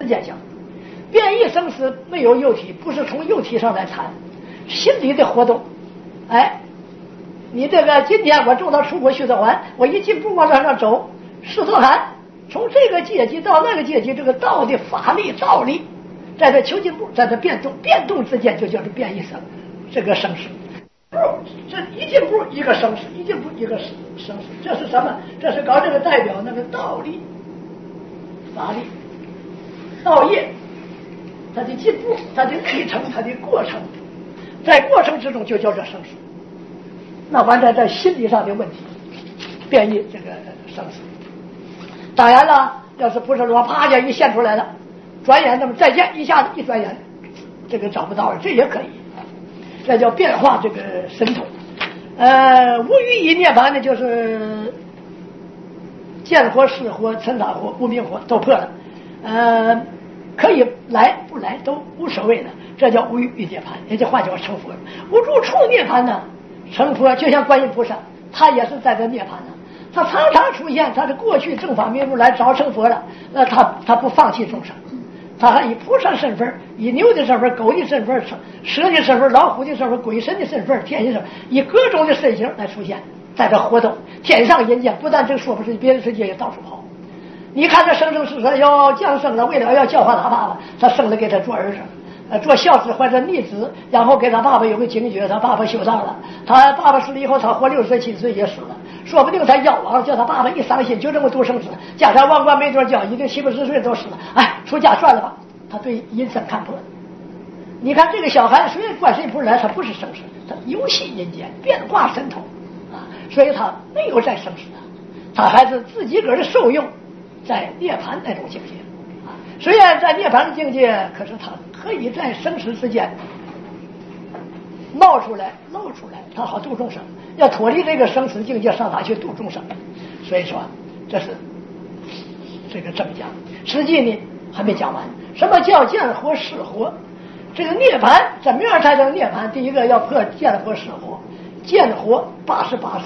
见性。变异生死没有肉体，不是从肉体上来谈，心理的活动。哎，你这个今天我中到出国去的环，我一进步往上走，石头喊从这个阶级到那个阶级，这个道的法力道力，在这求进步，在这变动，变动之间就叫做变异生，这个生死。这一进步一个生死，一进步一个生死，这是什么？这是搞这个代表那个道力、法力、道业，它的进步，它的历程，它的过程，在过程之中就叫做生死。那完全在心理上的问题，变异这个生死。当然了，要是不是说啪一现出来了，转眼那么再见，一下子一转眼，这个找不到了，这也可以。这叫变化这个神通。无余一涅槃呢，就是见火、是火、尘沙火、无明火都破了，可以来不来都无所谓的，这叫无余一涅槃，也就话叫成佛。无住处涅槃呢，成佛就像观音菩萨，他也是在这涅槃呢，他常常出现，他是过去正法明如来早成佛了，那他不放弃众生。他还以菩萨身份，以牛的身份、狗的身份、蛇的身份、老虎的身份、鬼神的身份、天神身份，以各种的身形来出现，在这活动。天上人间，不但这个说不是别的世界也到处跑。你看这生生世世要降生了，为了要教化他爸爸，他生了给他做儿子，做孝子或者逆子，然后给他爸爸有个警觉，他爸爸修道了，他爸爸死了以后，他活60岁70岁也死了，说不定他夭亡，叫他爸爸一伤心，就这么独生子，家产万贯没多交，已经70、80岁都死了，哎，出家算了吧。他对阴身看破。你看这个小孩，虽然观世音菩萨来，他不是生死，他游戏阴间，变化神通啊，所以他没有在生死的，他还是自己个儿的受用，在涅槃那种境界啊。虽然在涅槃的境界，可是他可以在生死之间冒出来、露出来，他好度众生。要脱离这个生死境界，上哪去度众生？所以说，这是这个正讲。实际呢还没讲完。什么叫见火是火？这个涅槃怎么样才能涅槃？第一个要破见火是火，见火88死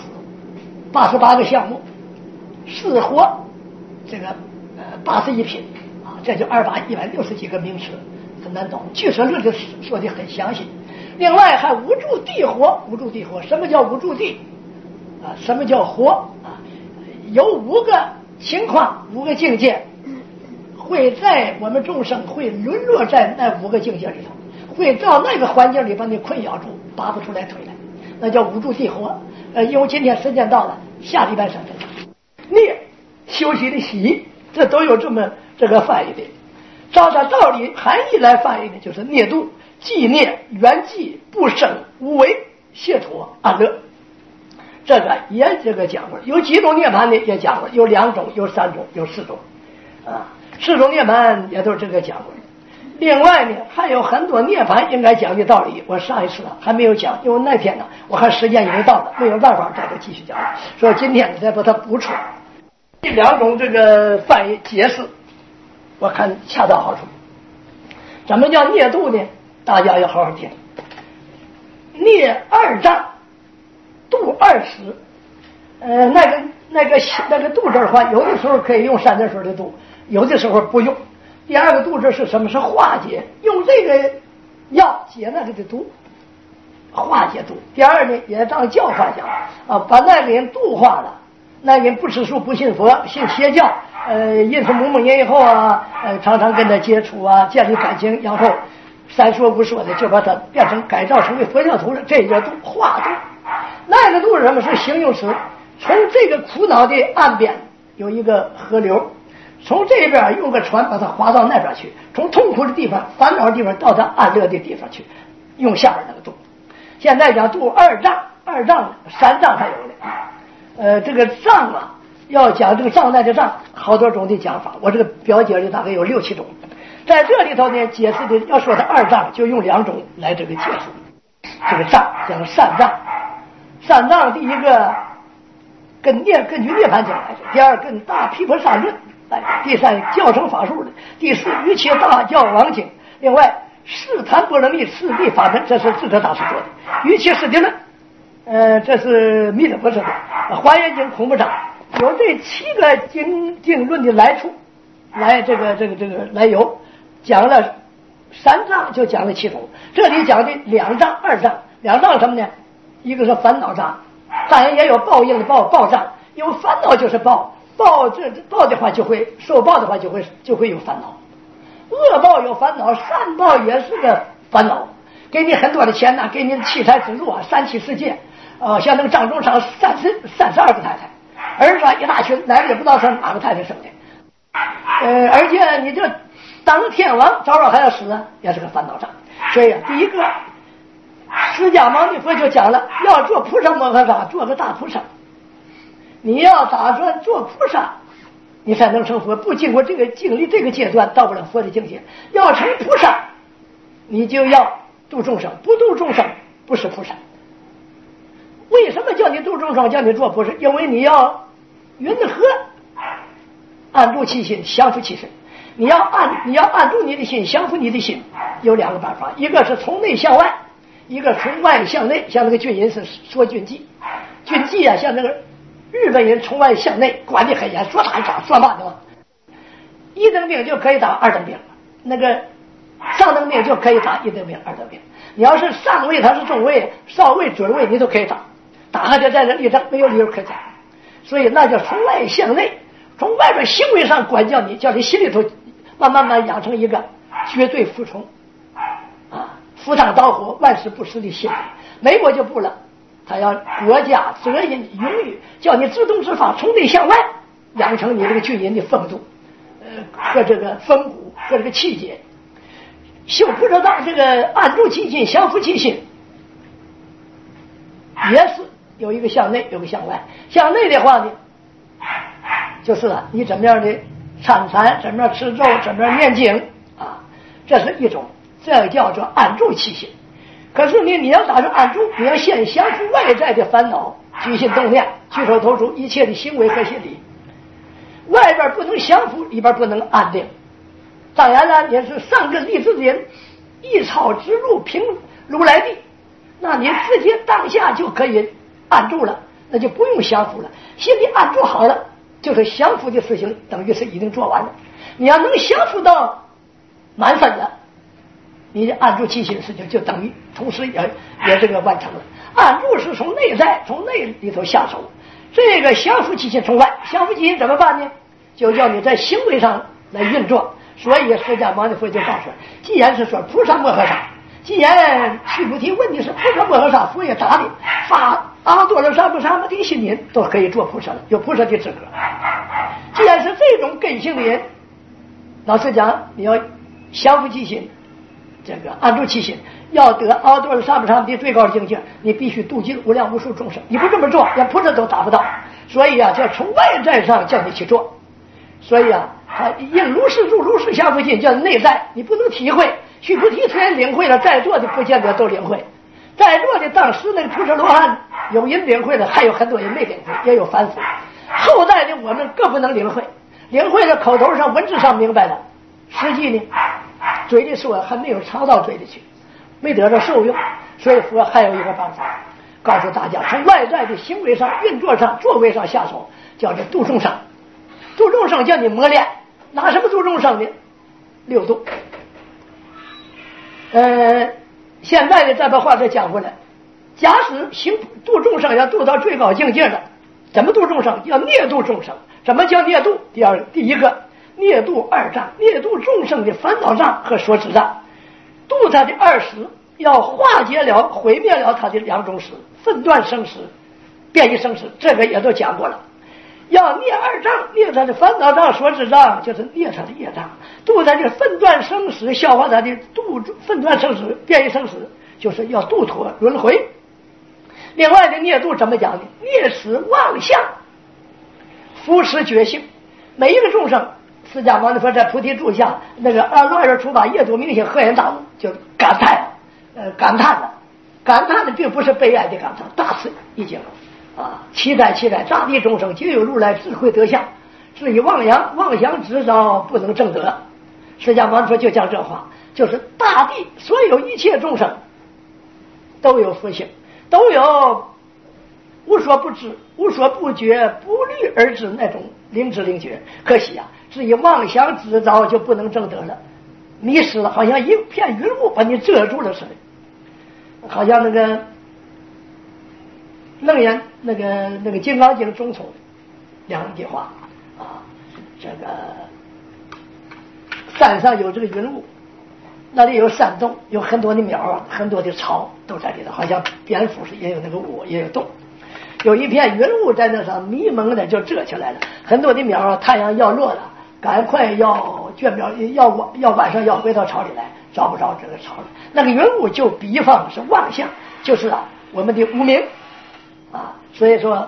，88个项目，是火这个81品啊，这就200、160几个名词，很难懂。据说论就说的很详细。另外还无住地火，无住地火，什么叫无住地啊？什么叫火啊？有5个情况，5个境界。会在我们众生会沦落在那5个境界里头，会到那个环境里把你困咬住，拔不出来推来，那叫无住地火。因为今天时间到了，下礼拜3分。涅休息的息，这都有这个翻译的。照着道理含义来翻译的，就是涅度、寂涅、圆寂、不生、无为、解脱、安乐。这个也讲过，有几种涅槃的也讲过，有2种，有3种，有4种啊。4种涅槃也都是这个讲过。另外呢，还有很多涅槃应该讲的道理，我上一次还没有讲，因为那天呢，我看时间已经到了，没有办法再继续讲了，所以今天再把它补出。这2种这个翻译解释，我看恰到好处。怎么叫涅度呢？大家要好好听。涅2丈，度2尺。那个度字的话，有的时候可以用3点水的度，有的时候不用。第2个度字是什么？是化解，用这个药解那个的毒，化解毒。第2呢，也当教化讲啊，把那个人度化了。那人不吃素、不信佛、信邪教，认识某某人以后啊，常常跟他接触啊，建立感情，然后3说5说的就把他变成改造成为佛教徒了，这叫度，化度。那个度是什么？是形容词。从这个苦恼的岸边有一个河流，从这边用个船把它划到那边去，从痛苦的地方、烦恼的地方到它安乐的地方去，用下边那个度。现在讲度2丈，2丈、3丈还有的。这个丈啊，要讲这个障碍的障，好多种的讲法，我这个表解里大概有6、7种。在这里头呢，解释的要说它2丈，就用2种来这个解释。这个丈讲3丈，3丈第一个根据涅槃经来说，第2跟大毗婆沙论来说，第3教成法术的，第4瑜伽大教王经。另外释檀波罗蜜四谛法门，这是智者大师说的。瑜伽师地论，这是弥勒佛说的。华严经孔部长有这7个经论的来处， 来来由，讲了3章就讲了其中，这里讲的2章2章，2章什么呢？一个是烦恼章，当然也有报应的报章，有烦恼就是报的话就会受报的话就会有烦恼，恶报有烦恼，善报也是个烦恼，给你很多的钱呐，给你的器材资助啊，3妻4妾，像那个张中上32个太太，儿子一大群，哪个也不知道是哪个太太生的，而且你这当天王早晚还要死啊，也是个烦恼障。所以第一个，释迦牟尼佛就讲了，要做菩萨摩诃萨，做个大菩萨。你要打算做菩萨，你才能成佛。不经过这个经历这个阶段，到不了佛的境界。要成菩萨，你就要度众生，不度众生不是菩萨。为什么叫你度众生，叫你做菩萨？因为你要云和安住其心，降伏其身。你要按住你的心，降服你的心，有2个办法，一个是从内向外，一个从外向内。像那个军人是说军纪，军纪啊，像那个日本人从外向内管得很严，说打一打，说骂的嘛。1等兵就可以打2等兵，那个上等兵就可以打1等兵、2等兵。你要是上尉，他是中尉、少尉、准尉，你都可以打，打下去在这立正，没有理由可讲。所以那叫从外向内，从外边行为上管教你，叫你心里头慢慢养成一个绝对服从啊，赴汤蹈火、万事不辞的心理。美国就不了，他要国家责任荣誉，叫你自动自发，从内向外养成你这个军人的风度，和这个风骨和这个气节。修菩萨道，这个安住其心，降伏其心，也是有一个向内，有个向外。向内的话呢，就是你怎么样的参禅，怎么样持咒，怎么样念经啊，这是一种，这叫做安住其心。可是你要打算安住，你要先降服外在的烦恼，举心动念，举手投足一切的行为和心理。外边不能降服，里边不能安定。当然了，也是上根立志的人，一草直入平如来地，那你直接当下就可以安住了，那就不用降服了。心里安住好了，就是降服的事情等于是已经做完了。你要能降服到满分了，你的安住其心的事情就等于同时也这个完成了。安住是从内在，从内里头下手，这个降服其心从外。降服其心怎么办呢？就叫你在行为上来运作。所以释迦牟尼佛就告诉，既然是说菩萨摩诃萨，既然须菩提问你是菩萨摩诃萨，佛也答你，发阿多罗三藐地心人都可以做菩萨了，有菩萨的资格。既然是这种根性的人，老实讲，你要降伏其心，这个安住其心，要得阿多罗三藐地最高境界，你必须度尽无量无数众生。你不这么做，连菩萨都达不到。所以啊，就从外在上叫你去做。所以啊，他应如是住，如是降伏心，叫内在，你不能体会。须菩提虽然领会了，在座的不见得都领会。在座的当时那个菩萨罗汉有人领会了，还有很多人没领会，也有反腐。后代的我们更不能领会，领会了口头上文字上明白了，实际呢嘴里说还没有尝到嘴里去，没得到受用。所以佛还有一个办法，告诉大家从外在的行为上、运作上、作为上下手，叫做度众生。度众生叫你磨练，拿什么度众生呢？6度。现在的再把话再讲回来，假使行度众生要度到最高境界了，怎么度众生？要灭度众生。怎么叫灭度？第一个灭度2障，灭度众生的烦恼障和所知障，度他的2识，要化解了、毁灭了他的2种识，分段生死、变异生死，这个也都讲过了。要灭2障，灭他的烦恼障、所知障，就是灭他的业障；度他的分段生死，消化他的分段生死、变异生死，就是要度脱轮回。另外的灭度怎么讲呢？灭死妄相，扶持觉性。每一个众生，释迦牟尼佛在菩提柱下，那个乱日出发，夜读明星，赫然大悟，就感叹的并不是悲哀的感叹，大吃一惊啊！期待大地众生皆有如来智慧德相，至于妄想执着不能证得。释迦牟尼佛就讲这话，就是大地所有一切众生都有佛性，都有无所不知、无所不觉、不虑而知那种灵知灵觉。可惜啊，至于妄想制造就不能证得了，迷失了，好像一片云雾把你遮住了似的。好像那个楞严那个金刚经中从两句话啊，这个山上有这个云雾，那里有山洞，有很多的鸟啊，很多的巢都在里头，好像蝙蝠是也有那个窝，也有洞，有一片云雾在那上迷蒙的就遮起来了。很多的鸟啊，太阳要落了，赶快要倦苗，要晚上要回到巢里来，找不着这个巢了。那个云雾就比方是妄想，就是我们的无明啊。所以说，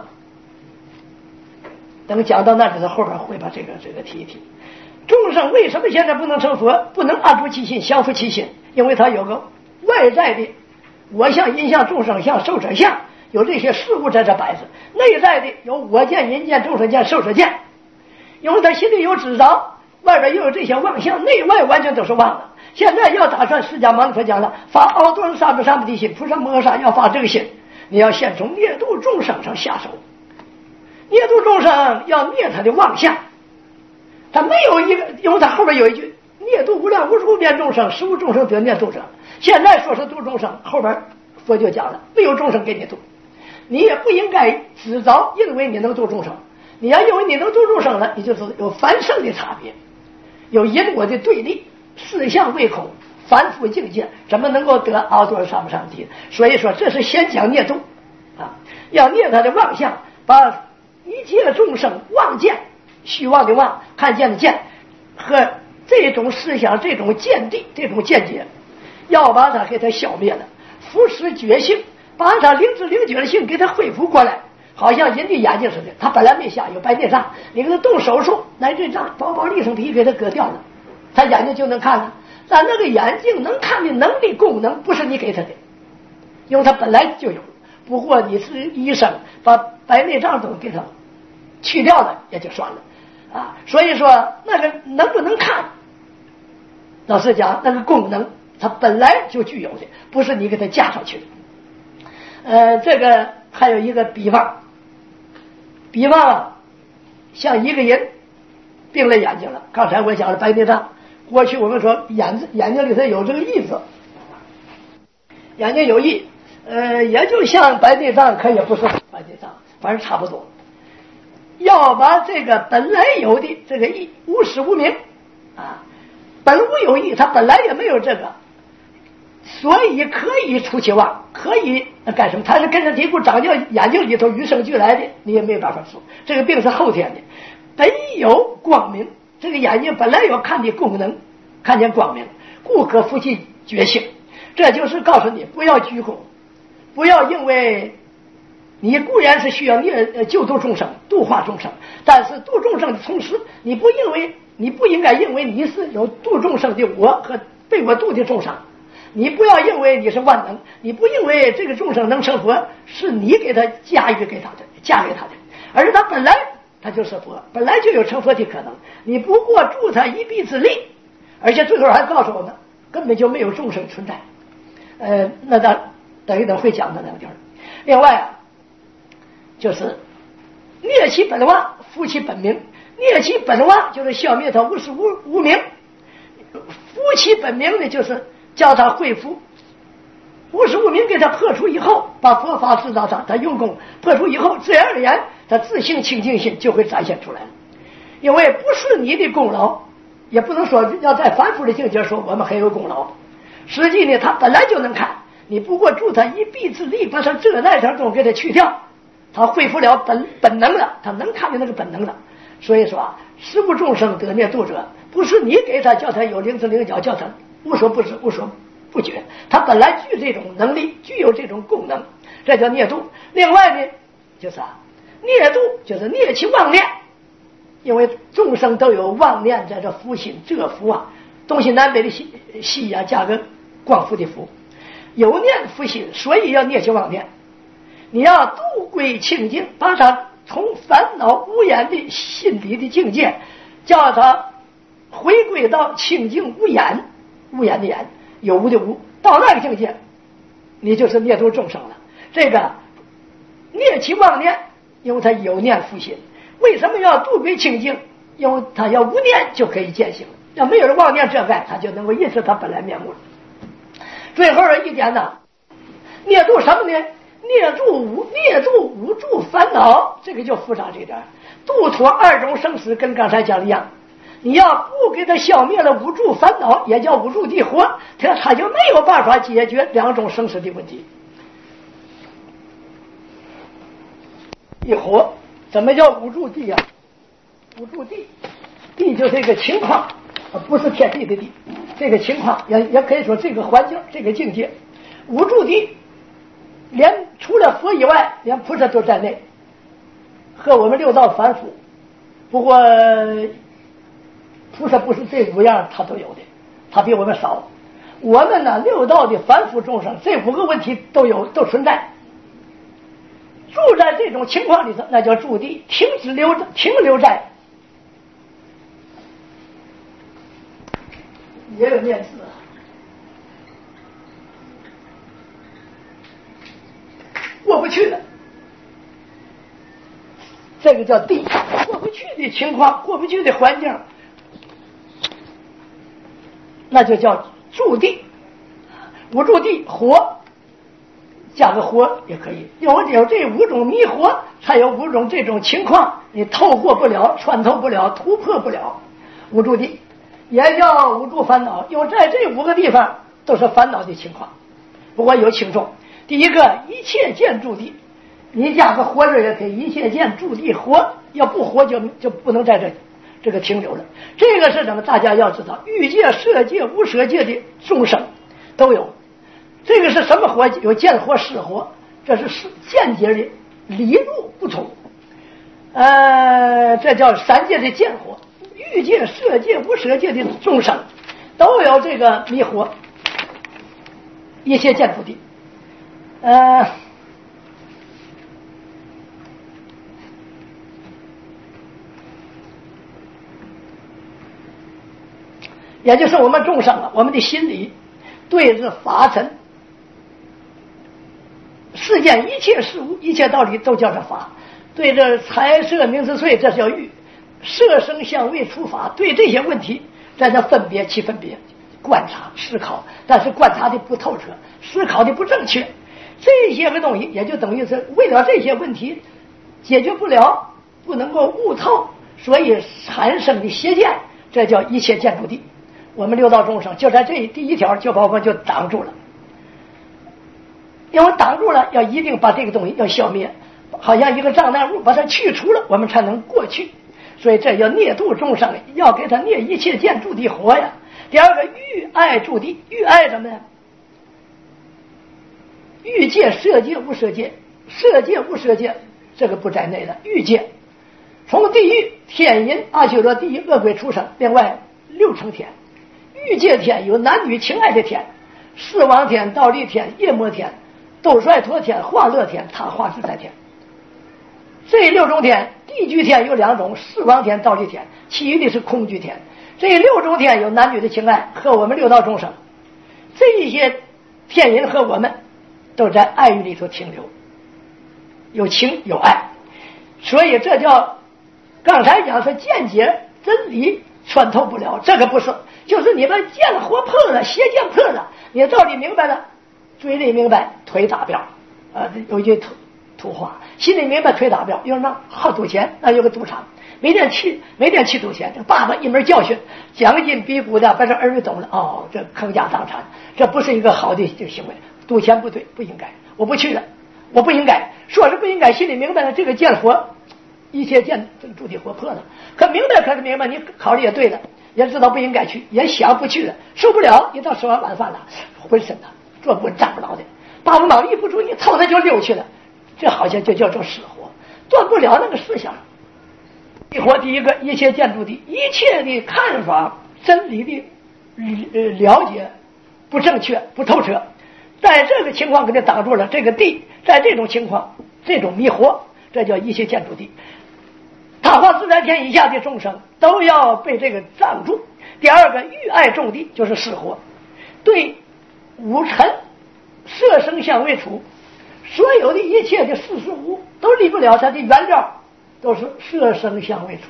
等讲到那里的后边会把这个提一提。众生为什么现在不能成佛，不能安住其心，降伏其心？因为他有个外在的我相、因相、众生相、寿者相，有这些事物在这摆着；内在的有我见、人见、众生见、寿者见。因为他心里有执着，外边又有这些妄想，内外完全都是妄的。现在要打算释迦牟尼佛讲了，发阿多人三不地心，菩萨摩诃萨要发这个心，你要先从灭度众生上下手。灭度众生要灭他的妄想，他没有一个，因为他后边有一句灭度无量无数遍众生，实无众生得灭度者。现在说是度众生，后边佛就讲了，没有众生给你度，你也不应该自找，因为你能度众生。你要因为你能度众生了，你就是有凡圣的差别，有因果的对立，四相为空，反复境界，怎么能够得阿多上不上提？所以说这是先讲灭度啊，要灭他的妄想，把一切众生妄见，虚妄的妄，看见的见，和这种思想、这种见地、这种见解，要把它给它消灭了，扶持觉性，把它灵知灵觉的性给它恢复过来。好像人的眼睛似的，他本来没瞎，有白内障，你给他动手术，来这张薄薄的一层皮给他割掉了，他眼睛就能看了。但那个眼睛能看的能力功能不是你给他的，因为他本来就有，不过你是医生，把白内障都给他去掉了也就算了啊。所以说那个能不能看，老实讲那个功能他本来就具有的，不是你给他加上去的。这个还有一个比方像一个人病了眼睛了，刚才我讲了白内障，过去我们说眼睛里头有这个翳子，眼睛有翳，也就像白内障，可也不是白内障，反正差不多。要把这个本来有的这个翳无始无明啊，本无有翳，他本来也没有这个，所以可以出其妄，可以干什么？他是跟着嘀咕长掉眼睛里头与生俱来的，你也没办法说。这个病是后天的，本有光明，这个眼睛本来有看的功能，看见光明，故可扶其觉性。这就是告诉你，不要居功，不要因为你固然是需要救度众生、度化众生，但是度众生的同时，你不应该因为你是有度众生的我和被我度的众生。你不要认为你是万能，你不认为这个众生能成佛是你给他嫁给他的，而是他本来他就是佛，本来就有成佛的可能，你不过助他一臂之力，而且最后还告诉我们根本就没有众生存在。那等一等会讲的那个地儿。另外就是灭其本妄，扶其本明。灭其本妄就是消灭他无始无明，扶其本明的就是叫他恢复无始无明，给他破除以后，把佛法制造上，他用功破除以后，自然而然他自性清净心就会展现出来了。因为不是你的功劳，也不能说要在凡夫的境界说我们很有功劳，实际呢他本来就能看，你不过助他一臂之力，把他这那条东给他去掉，他恢复了本能了，他能看见那个本能了。所以说实无众生得灭度者，不是你给他叫他有灵知灵觉，叫他无所不知无所不觉，他本来具这种能力，具有这种功能，这叫灭度。另外呢就是灭度就是灭其妄念，因为众生都有妄念在这伏心，这个伏东西南北的西加个光伏的伏，有念伏心，所以要灭其妄念。你要度归清净，把他从烦恼无眼的心底的境界，叫他回归到清净无眼，无眼的眼，有无的无，到那个境界你就是灭度众生了。这个念其妄念，因为他有念复心。为什么要度归清净？因为他要无念就可以见性，要没有了妄念遮盖，他就能够认识他本来面目了。最后的一点呢，灭度什么呢？灭度无助烦恼，这个就复杂这点。度脱二种生死，跟刚才讲的一样，你要不给他消灭了无助烦恼，也叫无助地火，他就没有办法解决两种生死的问题。地火怎么叫无助地啊？无助地，地就是一个情况，不是天地的地，这个情况也可以说这个环境，这个境界。无助地，连除了佛以外，连菩萨都在内，和我们六道凡夫。不过菩萨不是这五样他都有的，他比我们少。我们呢，六道的凡夫众生，这五个问题都有，都存在。住在这种情况里头，那叫住地，停留在，也有念字，过不去了，这个叫地，过不去的情况，过不去的环境，那就叫住地。无住地，火加个火也可以，有这五种迷惑，才有五种这种情况，你透过不了，穿透不了，突破不了。无助地也叫无助烦恼，因为在这五个地方都是烦恼的情况。不过有轻重，第一个一切见住地，你加个活字也可以，一切见住地活，要不活就不能在这个停留了。这个是什么？大家要知道，欲界、色界、无色界的众生都有。这个是什么火？有见火、识火，这是间接的理路不同。这叫三界的见火。欲界、色界、无色界的众生都有这个迷惑，一切见住地。也就是我们众生啊，我们的心理对这法尘世间一切事物、一切道理都叫做法。对这财色名食睡，这叫欲；色声香味触法，对这些问题在这分别其分别，观察思考，但是观察的不透彻，思考的不正确，这些个东西也就等于是为了这些问题解决不了，不能够悟透，所以产生的邪见，这叫一切见住地。我们六道众生就在这第一条就把我们就挡住了，因为挡住了，要一定把这个东西要消灭，好像一个障碍物把它去除了，我们才能过去。所以这叫灭度众生，要给他灭一切见住地火呀。第二个欲爱住地，欲爱什么呀？欲界、色界、无色界，色界、无色界这个不在内的欲界，从地狱、天淫、阿修罗、地狱、恶鬼、畜生，另外6层天。欲界天有男女情爱的天，四王天、倒立天、夜魔天、斗率陀天、化乐天、他化自在天。这6种天，地居天有2种，四王天、倒立天，其余的是空居天。这6种天有男女的情爱，和我们六道众生这些天人和我们都在爱欲里头停留，有情有爱，所以这叫刚才讲是见解真理穿透不了，这个不是，就是你们见火破了，邪见破了，你道理明白了，嘴里明白，腿打表有一句土话，心里明白，腿打表。有人好赌钱，有个赌场，每天去赌钱，这爸爸一门教训，将近逼鼓的，把这儿女懂了，这坑家荡产，这不是一个好的这个行为，赌钱不对，不应该，我不去了，我不应该，说是不应该，心里明白了，这个见火一切见住地火破了，可明白可是明白，你考虑也对了，也知道不应该去，也想不去了，受不了，一到吃完晚饭了，浑身的坐不稳站不牢的，把我脑一不住，你头他就溜去了，这好像就叫做死火，断不了那个思想。地火第一个，一切见住地，一切的看法真理的了解不正确不透彻，在这个情况给他挡住了，这个地在这种情况这种迷惑，这叫一切见住地。他化自在天以下的众生都要被这个障住。第二个欲爱种地，就是死火，对五尘色声香味触所有的一切的事物都离不了它的原料，都是色声香味触，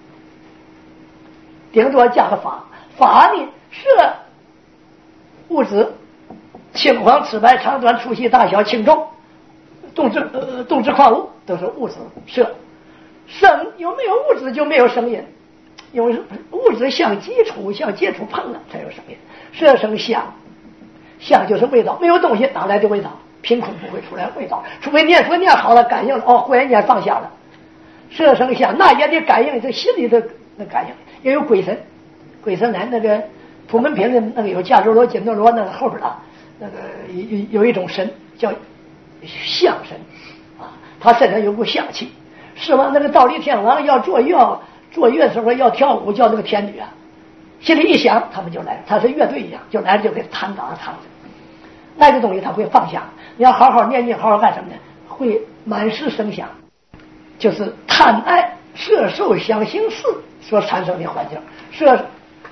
顶多加个法。法呢，色物质，青黄赤白长短粗细大小轻重，动质矿物都是物质色。声有没有物质就没有声音，因为物质相接触碰了才有声音。色声香，香就是味道，没有东西哪来的味道？凭空不会出来味道，除非念佛念好了感应了，忽然间放下了。色声香那也得感应，这心里的那感应也有鬼神。鬼神来那个普门品的那个有迦楼罗、紧多罗那个后边啊，那个有一种神叫相神啊，他身上有股香气。是吧？那个倒立天王要坐乐时候要跳舞，叫那个天女啊，心里一想，他们就来了，他是乐队一样，就来了就给弹打唱着。那个东西他会放下，你要好好念经，好好干什么呢？会满是声响，就是贪爱色受想行识所产生的环境。色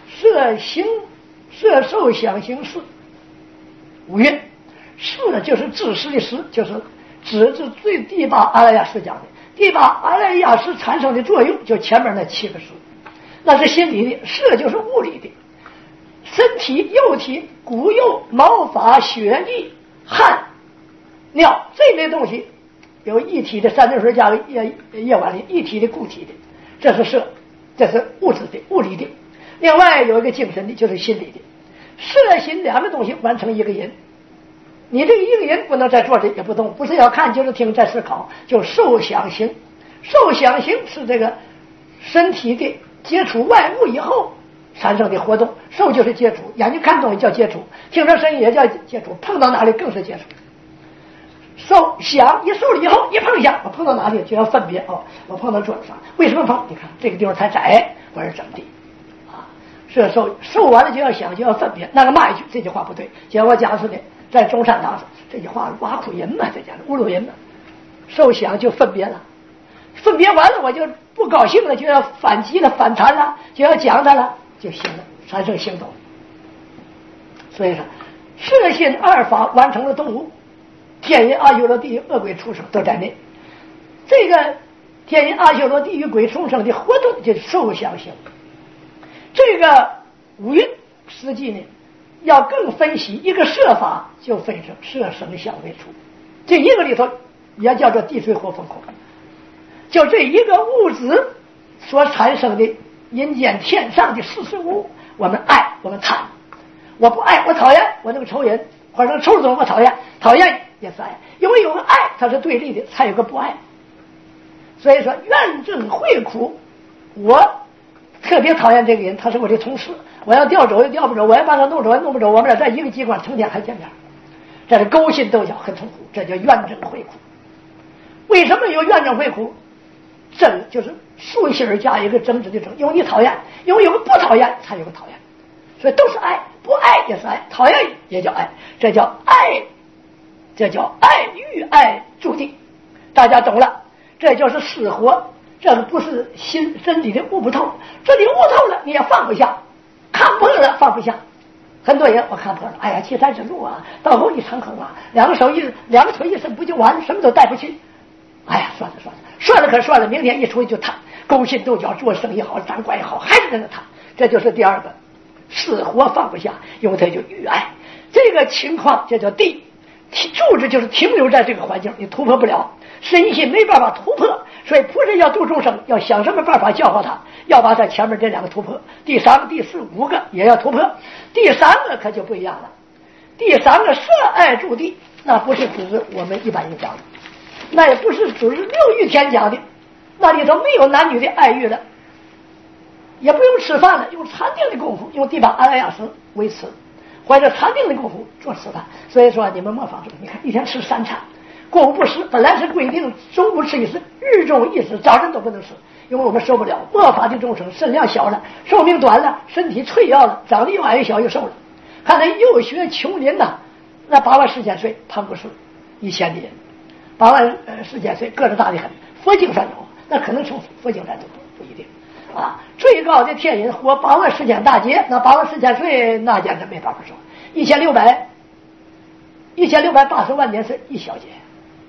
受想行识五蕴，识就是知识的识，就是指是最第八阿赖耶识讲的。第八阿赖耶识产生的作用，就前面那7个识，那是心理的；色就是物理的，身体、肉体、骨肉、毛发、血液、汗、尿这类东西，有一体的三点水加个液烷的，一体的、固体的，这是色，这是物质的、物理的。另外有一个精神的，就是心理的。色心两个东西完成一个人。你这个一个人不能在坐着也不动，不是要看就是听在思考，就受想行。受想行是这个身体的接触外物以后产生的活动，受就是接触，眼睛看东西叫接触，听着声音也叫接触，碰到哪里更是接触。受想一受了以后一碰想，我碰到哪里就要分别我碰到桌子上，为什么碰？你看这个地方太窄，我是整地啊。是受完了就要想，就要分别。那个骂一句，这句话不对，结果讲是的。在中山堂这句话挖苦人嘛，这讲侮辱人嘛。受想就分别了，分别完了我就不高兴了，就要反击了、反弹了，就要讲它了，就行了，产生行动。所以说，色心二法完成了动物，天人、阿修罗、地狱、恶鬼、畜生都在内。这个天人、阿修罗、地狱、鬼、畜生的活动就是受想行。这个五蕴实际呢？要更分析一个色法，就分成色声香味触，这一个里头也叫做地水火风空，就这一个物质所产生的人间天上的事物，我们爱，我们贪，我不爱，我讨厌，我那个仇人或者仇总我讨厌，讨厌也是爱，因为有个爱它是对立的，才有个不爱。所以说怨憎会苦，我特别讨厌这个人，他是我的同事，我要调走又调不走，我要把他弄走也弄不走，我们俩在一个机关成天还见面，这是勾心斗角，很痛苦，这叫怨憎会苦。为什么有怨憎会苦？憎就是竖心而加一个争执的争，因为你讨厌，因为有个不讨厌才有个讨厌，所以都是爱，不爱也是爱，讨厌也叫爱，这叫爱，这叫爱欲爱注定，大家懂了，这就是死活。这个不是身体的悟不透，这里悟透了你也放不下，看破了放不下。很多人我看破了，哎呀，七山之路啊，到后一场口啊，两个腿一伸不就完，什么都带不去。哎呀，算了可算了，明天一出去就谈，勾心斗角，做生意好，掌管也好，还是跟着谈。这就是第二个，死活放不下，因为他就欲爱。这个情况这叫地，住着就是停留在这个环境，你突破不了。身心没办法突破，所以菩萨要度众生，要想什么办法教化他，要把他前面这两个突破，第三个、第四、5个也要突破。第三个可就不一样了，第三个色爱住地，那不是只是我们一般人讲的，那也不是只是6欲天讲的，那里头没有男女的爱欲了，也不用吃饭了，用禅定的功夫，用第八阿赖耶识维持，或者禅定的功夫做吃饭。所以说你们模仿这个，你看一天吃3餐。过午不食，本来是规定中午吃一次，日中一次，早晨都不能吃，因为我们受不了。末法的众生身量小了，寿命短了，身体脆弱了，长得又矮又小又瘦了。看那幼学穷人呐，那8万4千岁庞不是1000的人，8万4千岁个子大的很。佛经上有，那可能从佛经上都不一定啊。最高的天人活8万4千大劫，那8万4千岁那简直没办法说。1680万年是一小劫。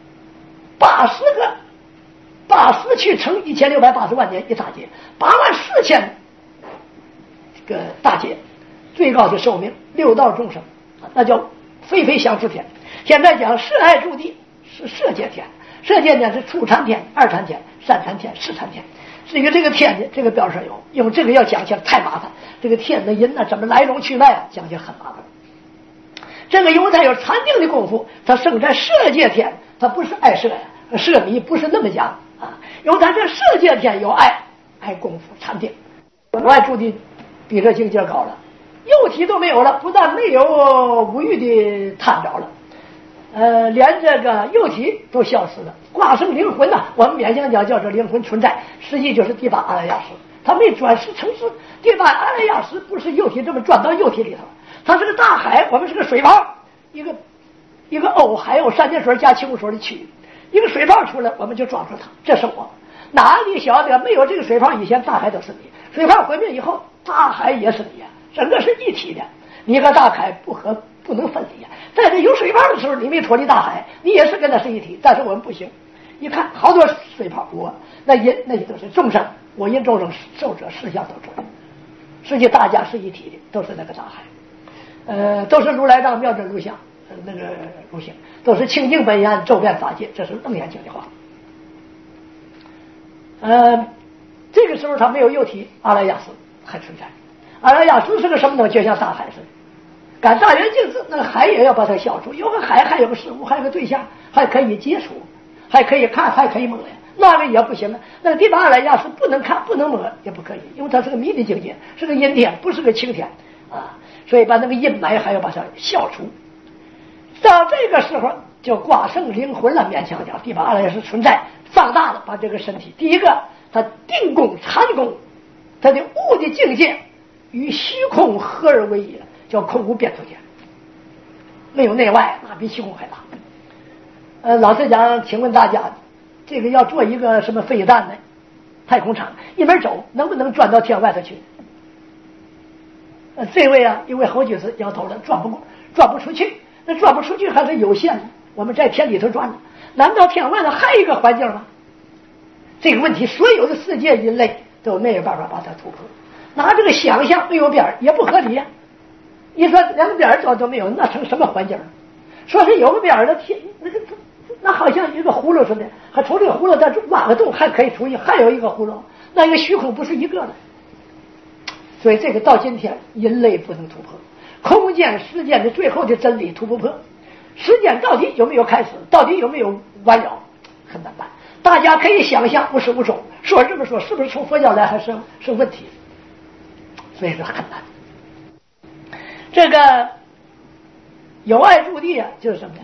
80去乘1680万年一大劫，84000这个大劫，最高的寿命六道众生，那叫非非相出天。现在讲摄爱住地是色界天，色界天是初禅天、二禅天、三禅天、四禅天。至于这个天呢，这个表上有，因为这个要讲起来太麻烦，这个天的音呢，怎么来龙去脉啊，讲起来很麻烦。这个因为他有禅定的功夫，他生在色界天，他不是爱色呀，色迷不是那么讲啊，因为他这色界天有爱功夫禅定，有爱住地比这境界高了，肉体都没有了，不但没有五欲的贪着了，连这个肉体都消失了，挂生灵魂呢，我们勉强讲叫做灵魂存在，实际就是第八阿赖耶识，他没转世成世。第八阿赖耶识不是肉体这么转到肉体里头，它是个大海，我们是个水泡，一个瓯还有三点水加清水的区，一个水泡出来我们就装住它，这是我。哪里晓得没有这个水泡以前大海都是你，水泡毁灭以后大海也是你呀，整个是一体的，你和大海不能分离呀。在这有水泡的时候，你没脱离大海，你也是跟它是一体，但是我们不行。一看好多水泡，那些都是众生，我因众生受者实相都出来，实际大家是一体的，都是那个大海，都是如来藏妙真如相，那个如性，都是清净本愿周遍法界，这是楞严经的话。这个时候他没有肉体，阿赖耶识还存在。阿赖耶识是个什么呢？就像大海似的，赶大圆镜子，那个海也要把它消除。有个海，还有个事物，还有个对象，还可以接触，还可以看，还可以摸呀。那个也不行了。那个第八阿赖耶识不能看，不能摸，也不可以，因为它是个迷的境界，是个阴天，不是个晴天啊。所以把那个阴霾还要把它消除。到这个时候就挂生灵魂了，勉强讲第八阿赖耶识存在，放大了把这个身体。第一个，它定功禅功，它的悟的境界与虚空合而为一了，叫空无边处天，没有内外，那比虚空还大。老实讲，请问大家，这个要做一个什么飞弹呢？太空舱一门走，能不能钻到天外头去？这位啊，一位侯居士摇头了，钻不出去。那钻不出去还是有限的，我们在天里头转呢，难道天外头还有一个环境吗？这个问题，所有的世界人类都没有办法把它突破。拿这个想象没有边也不合理呀。你说连个边都没有，那成什么环境了？说是有个边的天，那好像一个葫芦似的，还从这个葫芦再挖个洞还可以出去，还有一个葫芦，那个虚空不是一个的。所以这个到今天人类不能突破，空间时间的最后的真理突不破，时间到底有没有开始，到底有没有完了，很难办。大家可以想象无始无终，说这么说是不是从佛教来还是问题，所以说很难。这个有爱住地啊，就是什么呢？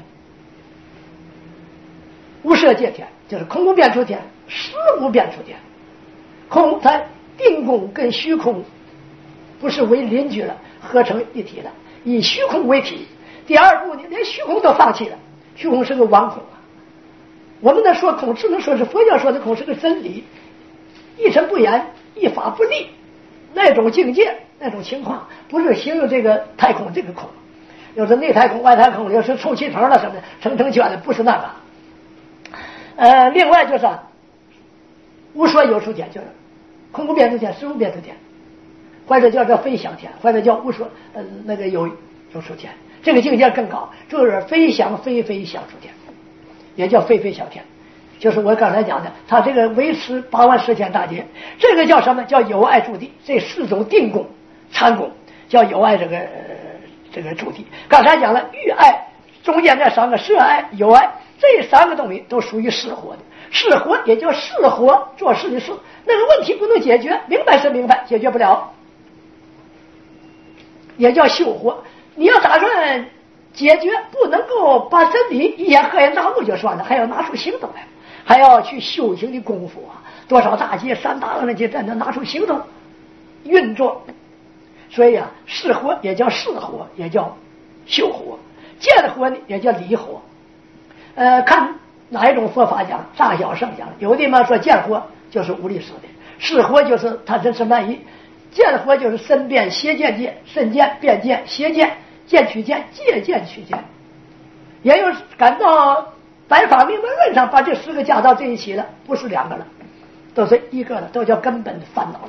无色界天，就是空无边处天，实无边处天。空它定空跟虚空不是为邻居了，合成一体了，以虚空为体。第二步呢，连虚空都放弃了，虚空是个妄空啊。我们的说空只能说是佛教说的空是个真理，一尘不染，一法不立，那种境界，那种情况，不是形容这个太空这个空，有的内太空外太空，有时充气层了什么的，成圈的，不是那个。另外就是无所有处天，就是空无边处天，实无边处天，或者叫非想天，或者叫无所那个有处天，这个境界更高，就是非想非想处天，也叫非想天，就是我刚才讲的，他这个维持81000大劫，这个叫什么？叫有爱住地。这4种定功禅功叫有爱这个住地。刚才讲了欲爱，中间这3个色爱有爱，这3个东西都属于事活的，事活也叫事活，做事的事。那个问题不能解决，明白是明白，解决不了，也叫修活。你要打算解决，不能够把真理一言合言大悟就算了，还要拿出行动来，还要去修行的功夫啊！多少大劫3大阿赖耶在那拿出行动运作。所以啊，事活也叫事活，也叫修活，见活呢也叫理活。看哪一种佛法讲，大小圣讲，有的嘛说见活就是无力说的，事活就是他真是万一，见活就是身边邪见界，身见边见邪见，见取见，界见取见，也有感到百法明门论上把这10个加到这一起了，不是2个了，都是1个了，都叫根本的烦恼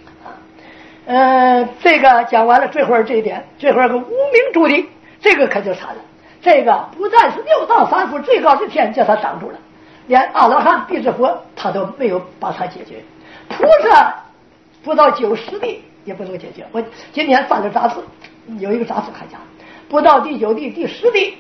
了。这个讲完了，这会儿这一点，这会儿个无名住地，这个可就惨了。这个不但是6道凡夫最高的天叫他挡住了，连阿罗汉、辟支佛他都没有把它解决。菩萨不到90地也不能解决。我今天翻了杂志，有一个杂志看讲，不到第9地、第10地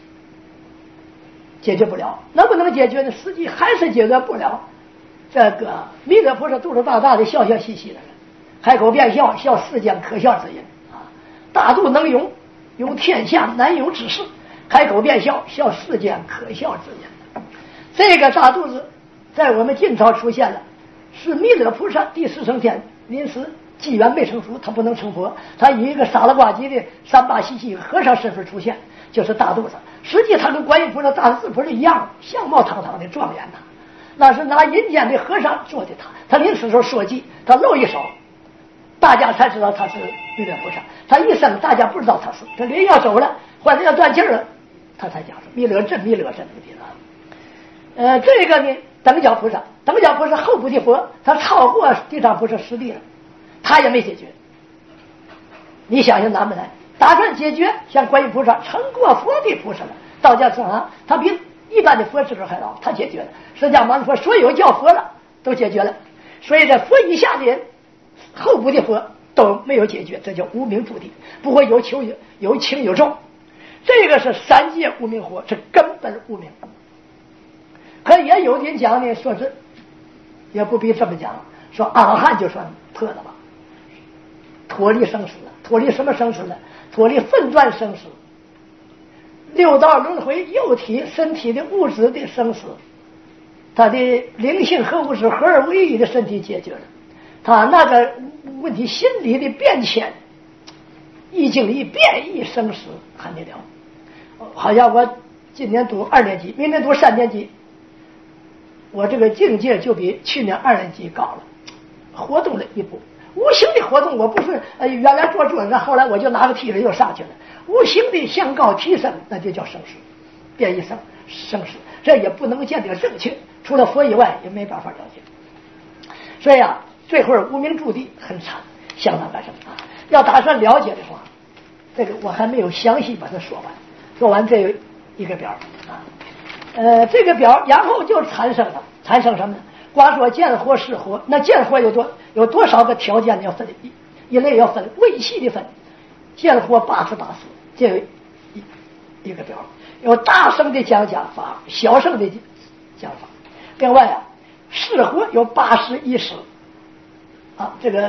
解决不了，能不能解决呢？实际还是解决不了。这个弥勒菩萨肚子大大的，笑嘻嘻的，开口便笑，笑世间可笑之人啊！大肚能容，有天下难容之事，开口便笑，笑世间可笑之人。这个大肚子在我们晋朝出现了，是弥勒菩萨第4层天临时机缘没成熟，他不能成佛，他以一个傻了呱唧的3八兮兮和尚身份出现，就是大肚子。实际他跟观音菩萨、大势至菩萨一样，相貌堂堂的庄严呐。那是拿阴间的和尚做的他临死时候说计，他露一手，大家才知道他是弥勒菩萨。他一生大家不知道他是，他人要走了，或者要断气了，他才讲说弥勒真，弥勒真的。这个呢，等觉菩萨后菩提佛，他超过地藏菩萨10地了，他也没解决。你想想难不难？打算解决，像观音菩萨成过佛的菩萨了，道教正行，他比一般的佛智还高，他解决了。释迦牟尼佛所有叫佛了都解决了，所以这佛以下的人后菩提佛都没有解决，这叫无名住地，不会有轻有重。这个是3界无名火，是根本无名。可也有人讲呢，说是也不必这么讲，说阿罗汉就算破了吧，脱离生死了。脱离什么生死呢？脱离分段生死，6道轮回幼体身体的物质的生死，他的灵性和物质合而为一的身体解决了，他那个问题心理的变迁，意境里变异生死还得了。好像我今年读2年级，明年读3年级，我这个境界就比去年2年级高了，活动了一步。无形的活动，我不是原来做桌子，后来我就拿个梯子又上去了。无形的向高提升，那就叫生死，变异生死，这也不能鉴定正确，除了佛以外也没办法了解。所以啊，这会儿无名住地很惨，相当干什么啊？要打算了解的话，这个我还没有详细把它说完。说完这一个表啊，这个表然后就产生什么呢？光说见惑是惑，那见惑有多少个条件要分？一类要分，微细的分，见惑84这一个表，有大声的讲法，小声的讲法。另外啊，是惑有81识啊，这个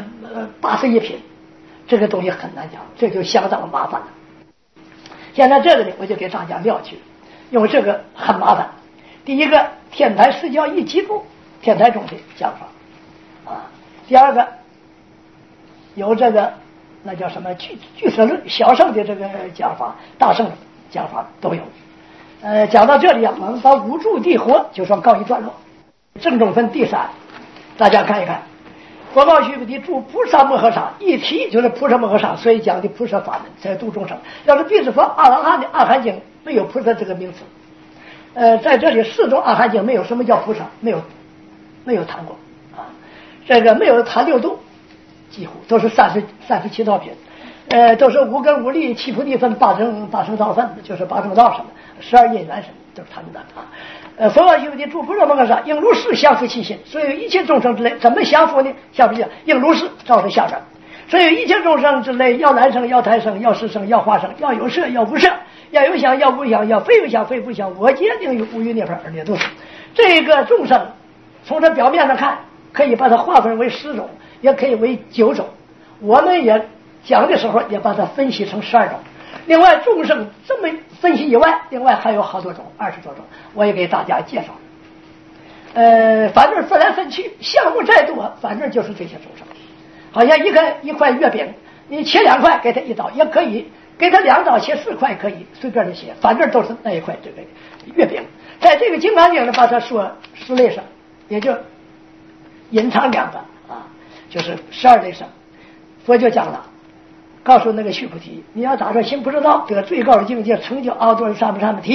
81品，这个东西很难讲，这就相当麻烦了。现在这个呢，我就给大家撂去，因为这个很麻烦。第一个，天台释教一机构天台中的讲法啊，第二个有这个那叫什么俱舍论，小乘的这个讲法，大乘的讲法都有。讲到这里啊，我们把无住地火就算告一段落。正中分第3，大家看一看，佛告须菩提，诸菩萨摩诃萨，一提就是菩萨摩诃萨，所以讲的菩萨法门才度众生。要是辟支佛阿罗汉的阿含经没有菩萨这个名词。在这里4种阿含经没有什么叫菩萨，没有谈过啊，这个没有谈6度，几乎都是37道品，都是5根5力7菩提分8乘道分，就是8正道什么12因缘什么都是谈的啊。佛告须菩提，诸菩萨摩诃萨应如是降伏其心，所有一切众生之类，怎么降伏呢？降伏下应如是照着下边，所有一切众生之类，要来生，要胎生，要是生，要化生，要有色，要无色，要有想，要无想，要非有想，非不想，我界定于无余涅槃而涅度。这个众生从这表面上看，可以把它划分为10种，也可以为9种。我们也讲的时候也把它分析成12种。另外众生这么分析以外，另外还有好多种，20多种，我也给大家介绍。反正分来分去，项目再多，反正就是这些众生。好像一块月饼，你切2块给他1刀也可以，给他2刀切4块可以，随便的切，反正都是那一块这个月饼。在这个金刚经呢，把它说10类生，也就隐藏2个啊，就是12类生。佛就讲了，告诉那个须菩提，你要打算行菩萨道，得最高的境界，成就阿多萨摩提，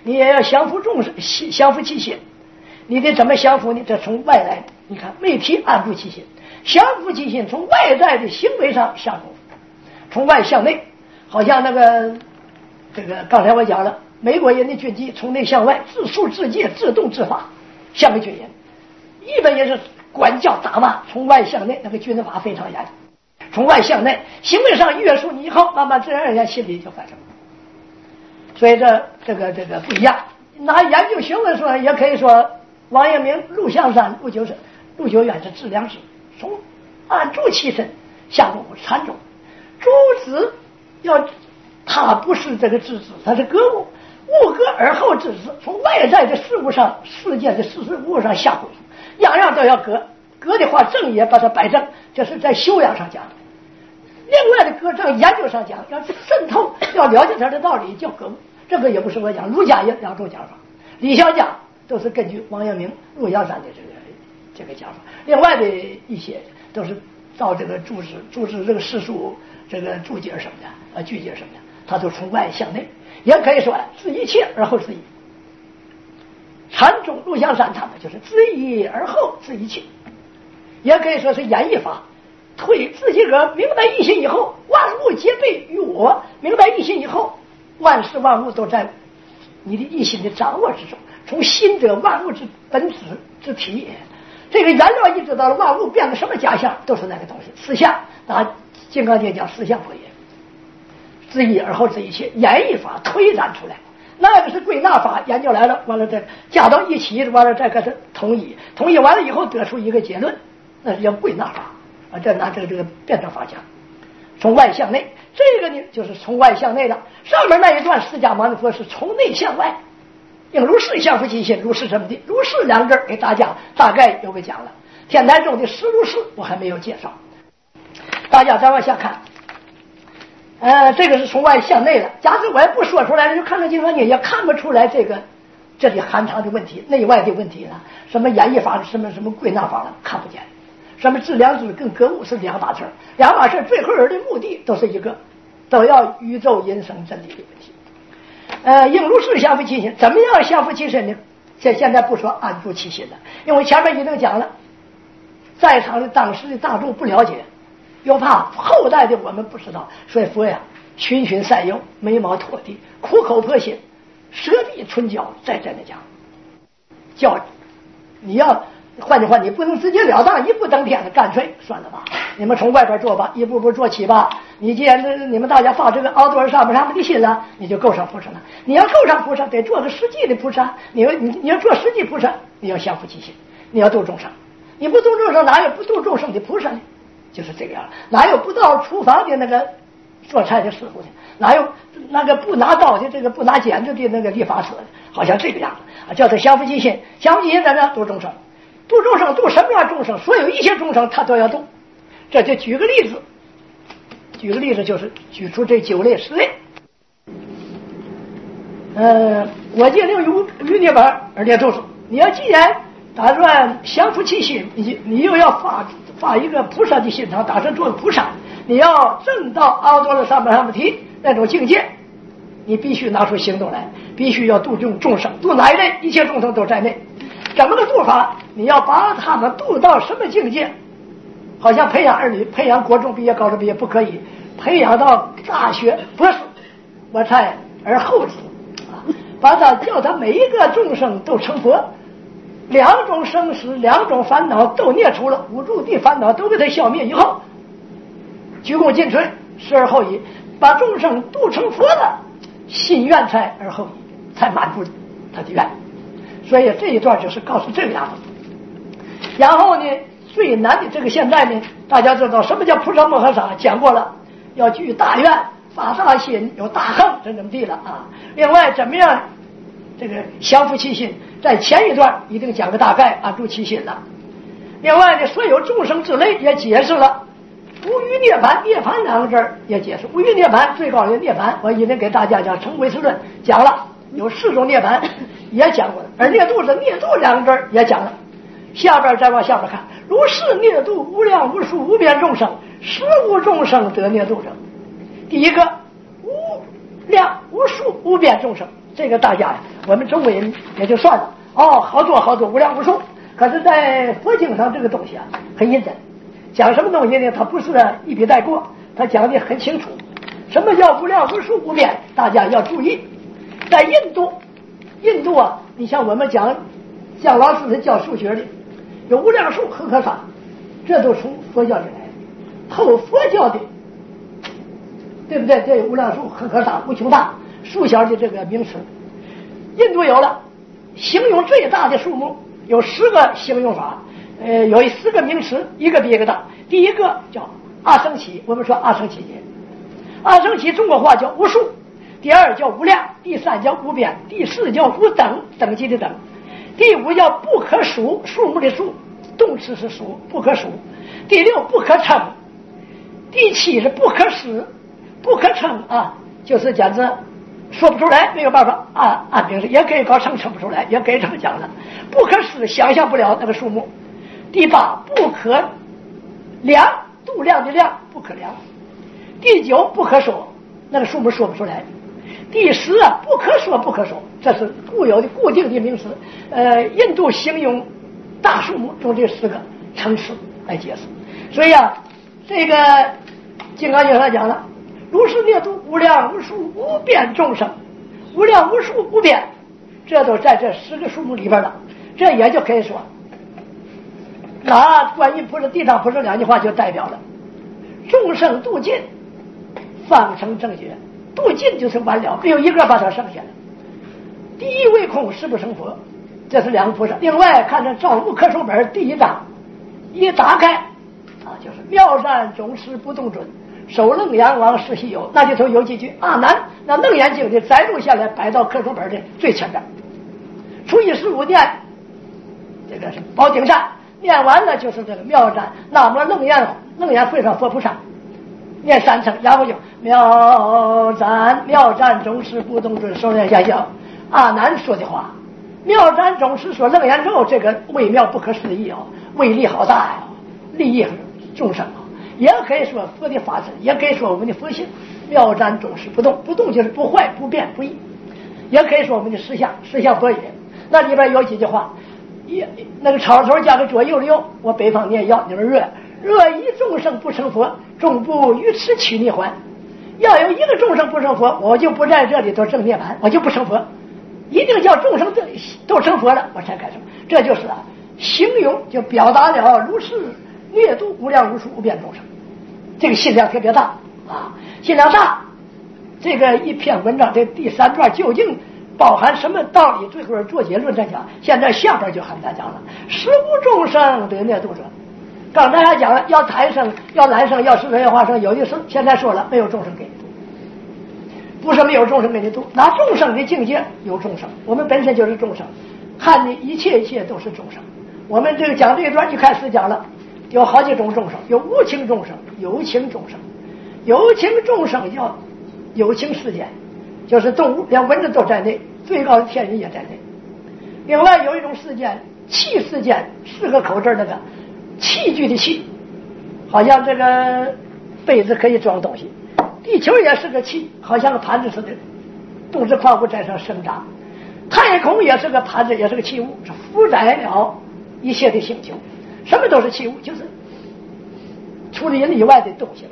你也要降服众生，降服其心。你得怎么降服呢？这从外来，你看没提安住其心，降服其心从外在的行为上下功夫，从外向内，好像那个这个刚才我讲了，美国人的军纪从内向外，自肃自戒，自动自发，像个军人。日本也是管教打骂，从外向内，那个军法非常严，从外向内，行为上约束你以后，慢慢自然而然心里就发生。所以这个不一样。拿研究学问说，也可以说王阳明、陆象山、陆九渊是致良知，从安住其身下功夫禅宗。诸子他不是这个知止，他是格物，物格而后知止，从外在的事物上，世界的事物上下功夫，样样都要格。格的话，正也把它摆正，这是在修养上讲。另外的格正研究上讲，要渗透，要了解它的道理，叫格物。这个也不是我讲，儒家也两种讲法，理想家都是根据王阳明、陆象山的这个讲法，另外的一些都是照这个注释这个诗书这个注解什么的句解什么的，他都从外向内，也可以说知一切而后知一。禅宗、陆象山他们就是知一而后知一切，也可以说是演绎法。退自己个明白一心以后，万物皆备于我。明白一心以后，万事万物都在你的一心的掌握之中。从心得万物之本质之体也。这个原料一直到了万物变成什么假象，都是那个东西。思想，拿金刚经讲思想佛也。知一而后知一切，演绎法推展出来。那个是归纳法，研究来了，完了再加到一起，完了再给它统一完了以后得出一个结论，那是叫归纳法。这拿这个辩证法讲，从外向内，这个呢就是从外向内了。上面那一段释迦牟尼佛是从内向外，应如是降伏其心，如是什么的，如是两个给大家大概有个讲了。天台中的十如是我还没有介绍，大家再往下看。这个是从外向内了。假使我也不说出来，就看看经常你也看不出来这里含藏的问题，内外的问题了。什么演绎法，什么归纳法了，看不见。什么致良知跟格物是两码事，最后人的目的都是一个，都要宇宙人生真理的问题。应如是降伏其心，怎么样降伏其身呢？现在不说安住其心了，因为前面已经讲了，在场的当时的大众不了解，又怕后代的我们不知道，所以佛呀循循善诱，眉毛拖地，苦口婆心，舌地唇焦，在的讲，叫你要。换句话，你不能直截了当一步登天的，干脆算了吧，你们从外边做吧，一步步做起吧。你既然你们大家放这个凹多上面的心了，你就够上菩萨了。你要够上菩萨，得做个实际的菩萨。你要做实际菩萨，你要降伏其心，你要度众生。你不度众生，哪有不度众生的菩萨呢？就是这个样，哪有不到厨房的那个做菜的师傅呢？哪有那个不拿刀的这个不拿剪子的那个理发师的？好像这个样子叫他降伏其心。降伏其心在这度众生。度众生，度什么样众生？所有一切众生他都要度。这就举个例子，就是举出这9类10类。我戒令于涅槃而念众生。你要既然打算降伏其心，你又要发一个菩萨的心肠，打算做个菩萨，你要证到阿多勒萨摩诃提那种境界，你必须拿出行动来，必须要度众生。度哪一类？一切众生都在内。怎么个度法？你要把他们度到什么境界？好像培养儿女，培养国中毕业、高中毕业不可以，培养到大学博士，我才而后知把他叫他每一个众生都成佛，2种生死、2种烦恼都灭除了，5住的烦恼都给他消灭以后，鞠躬尽瘁，事而后已，把众生度成佛了，心愿才而后已，才满足他的愿。所以这一段就是告诉这个样子。然后呢，最难的这个现在呢，大家知道什么叫菩萨摩诃萨，讲过了，要具大愿，发大心，有大恨，这么地了啊。另外怎么样这个降伏其心，在前一段一定讲个大概，安住其心了。另外呢，所有众生之类也解释了，无余涅槃，涅槃2个字也解释。无余涅槃，最高的涅槃，我一定给大家讲成唯识论讲了，有4种涅槃也讲过了，而涅度是涅度2个字也讲了。下边再往下边看，如是涅度无量无数无边众生，实无众生得涅度者。第一个无量无数无边众生，这个大家我们中国人也就算了。好多无量无数。可是，在佛经上这个东西啊，很认真。讲什么东西呢？它不是一笔带过，它讲的很清楚。什么叫无量无数无边？大家要注意。在印度啊，你像我们讲老师是教数学的，有无量数和合法，这都从佛教里来的，后佛教的，对不对？这有无量数和合法无穷大数小的这个名词，印度有了。形容最大的数目有10个形容法，有10个名词，一个比一个大。第一个叫阿僧祇，我们说阿僧祇劫，阿僧祇中国话叫无数。第二叫无量，第三叫无边，第四叫无等，等级的等，第五叫不可数，数目的数，动词是数，不可数。第六不可称，第七是不可思，不可称啊，就是讲着说不出来，没有办法按名字，也可以搞称不出来，也可以这么讲了。不可思，想象不了那个数目。第八不可量，度量的量，不可量。第九不可说，那个数目说不出来。第10啊，不可说不可说，这是固有的固定的名词。印度形容大数目用这10个层次来解释。所以啊，这个金刚经上讲了，如是灭度无量无数无边众生，无量无数无边，这都在这10个数目里边了。这也就可以说，拿观音菩萨、地藏菩萨2句话就代表了：众生度尽，方成正觉。度尽就是完了，没有一个把它剩下来。第一位空，实不成佛，这是2个菩萨。另外看着造物课书本第1章，一打开啊，就是妙善总持不动准，首楞严王是稀有。那里头有几句阿难，那楞严经的摘录下来，摆到课书本的最前边。初一15念，这个是宝顶赞，念完了就是这个妙善南无楞严会上佛菩萨。念3层，然后就妙赞总持不动准，首楞下效。阿难说的话，妙赞总持说楞严咒，这个微妙不可思议啊，威力好大呀，利益众生啊。也可以说佛的法身，也可以说我们的佛性。妙赞总持不动，不动就是不坏不变不异。也可以说我们的实相佛也。那里边有几句话，那个草头加个左右的右，我北方念要，你们若一众生不成佛，终不于此取涅槃。要有一个众生不成佛，我就不在这里头证涅槃，我就不成佛。一定叫众生都成佛了，我才开始。这就是形容，就表达了如是灭度无量无数无边众生。这个信量特别大啊，信量大。这个一篇文章这第3段究竟包含什么道理？最后做结论再讲。现在下边就和大家讲了：实无众生得灭度者。刚才还讲了，要胎生，要来生，要是人，要化生，有的是。现在说了，没有众生给你度，不是没有众生给你度，拿众生的境界有众生，我们本身就是众生，看你一切都是众生。我们这个讲这一段一开始讲了，有好几种众生，有无情众生，有情众生。有情众生叫有情世间，就是动物，连蚊子都在内，最高的天人也在内。另外有一种世间，器世间，4个口字那个器具的器，好像这个杯子可以装东西，地球也是个器，好像个盘子似的，动质矿物在上生长。太空也是个盘子，也是个器物，是负载了一切的星球，什么都是器物，就是除了人以外的东西了。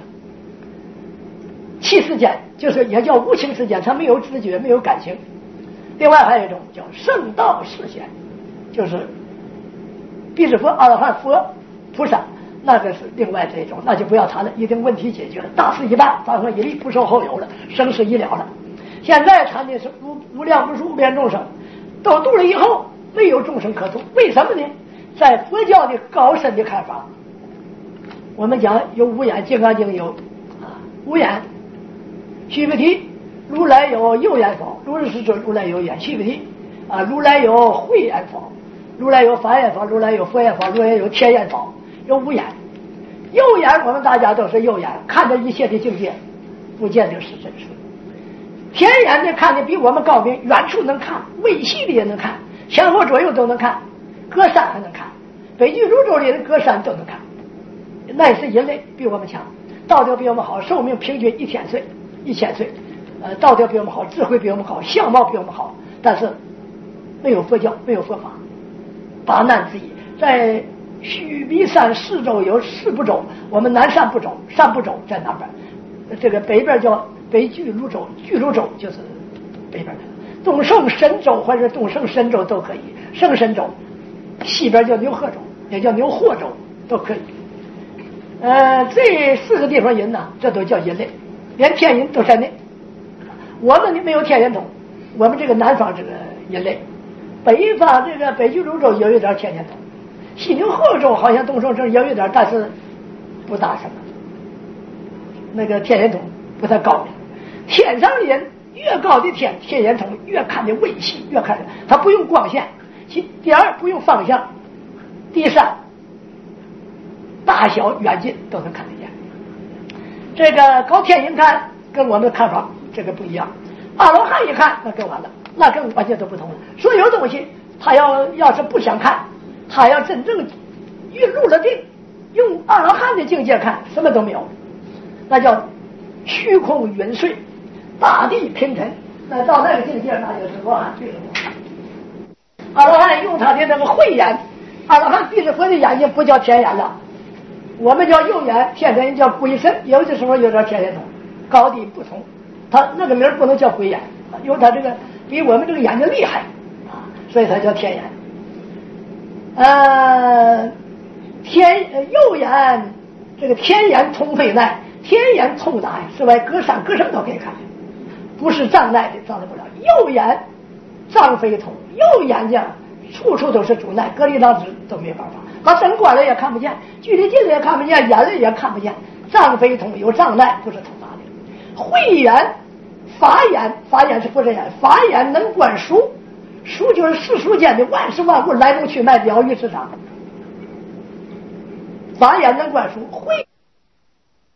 器世间就是也叫无情世间，它没有知觉，没有感情。另外还有一种叫圣道世间，就是必是佛、阿罗汉、佛、菩萨，那个是另外这一种，那就不要谈了，一定问题解决了，大事一办，发生一例，不受后有了，生死已了了。现在谈的是无量无数无边众生，都度了以后没有众生可度，为什么呢？在佛教的高深的看法，我们讲有无眼，金刚经有无眼，须菩提，如来有右眼否？如是说如来有眼，须菩提如来有慧眼否？如来有法眼否？如来有佛眼否？如来有天眼否？有无眼。右眼我们大家都是右眼，看着一切的境界，不见得是真实。天眼的看的比我们高明，远处能看，微细的也能看，前后左右都能看，隔山还能看，北极如洲里的隔山都能看。那是人类比我们强，道德比我们好，寿命平均1000岁，1000岁，道德比我们好，智慧比我们好，相貌比我们好，但是没有佛教，没有佛法，八难之一。在须弥山四周有四部洲，我们南山部洲，山部洲在南边，这个北边叫北巨鹿洲，巨鹿洲就是北边的。东胜神州或者东胜神州都可以，胜神州，西边叫牛贺州，也叫牛霍州，都可以。这四个地方人呢，这都叫人类，连天人都在内。我们没有天人统，我们这个南方这个人类，北方这个北巨鹿州也有点天人统，西牛贺州好像东胜州也有点，但是不大什么，那个天人统不太高的。天上人越高的天人统越看的微细，越看的它不用光线，第二不用方向，第三大小远近都能看得见。这个高天人看跟我们的看法这个不一样，阿罗汉一看那更完了，那更完全都不同了。所有东西他要是不想看，他要真正入了定，用阿罗汉的境界看，什么都没有，那叫虚空云碎，大地平沉。那到那个境界，那就是罗汉最了。阿罗汉用他的那个慧眼，阿罗汉闭着佛的眼睛不叫天眼了，我们叫右眼，天人叫鬼神，有的时候有点天人统，高低不同。他那个名不能叫鬼眼，因为他这个比我们这个眼睛厉害啊，所以他叫天眼。右眼这个天眼通肺脉，天眼通达呀，是外隔山隔省都可以看，不是障碍的障碍不了。右眼障非通，右眼睛处处都是阻碍，隔离当时都没办法，把灯关了也看不见，距离近了也看不见，眼泪也看不见，障非通，有障碍，不是通达的。慧眼法眼，法眼是不是眼？法眼能观俗，俗就是世俗间的万事万物来龙去脉，了于之长。法眼能观俗，慧